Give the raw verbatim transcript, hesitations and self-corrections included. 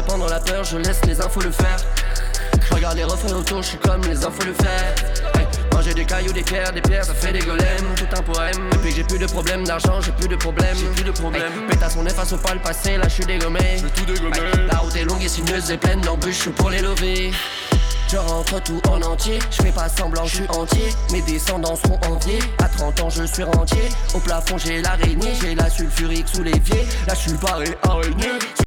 répandre la peur, je laisse les infos le faire. Je regarde les refrains autour, je suis comme les infos le faire. Hey, manger des cailloux, des pierres, des pierres, ça fait des golems. Tout un poème. Depuis que j'ai plus de problème d'argent, j'ai plus de problème. J'ai plus de problème. Hey, pétasse, on efface pas le passé, là je suis dégommé. Je tout dégommé. Hey, la route est longue et sinueuse et pleine d'embûches pour les lever. Je rentre tout en entier, je fais pas semblant, je suis entier. Mes descendants seront enviés, à trente ans je suis rentier. Au plafond j'ai l'araignée, j'ai la sulfurique sous l'évier. Là je suis barré araignée.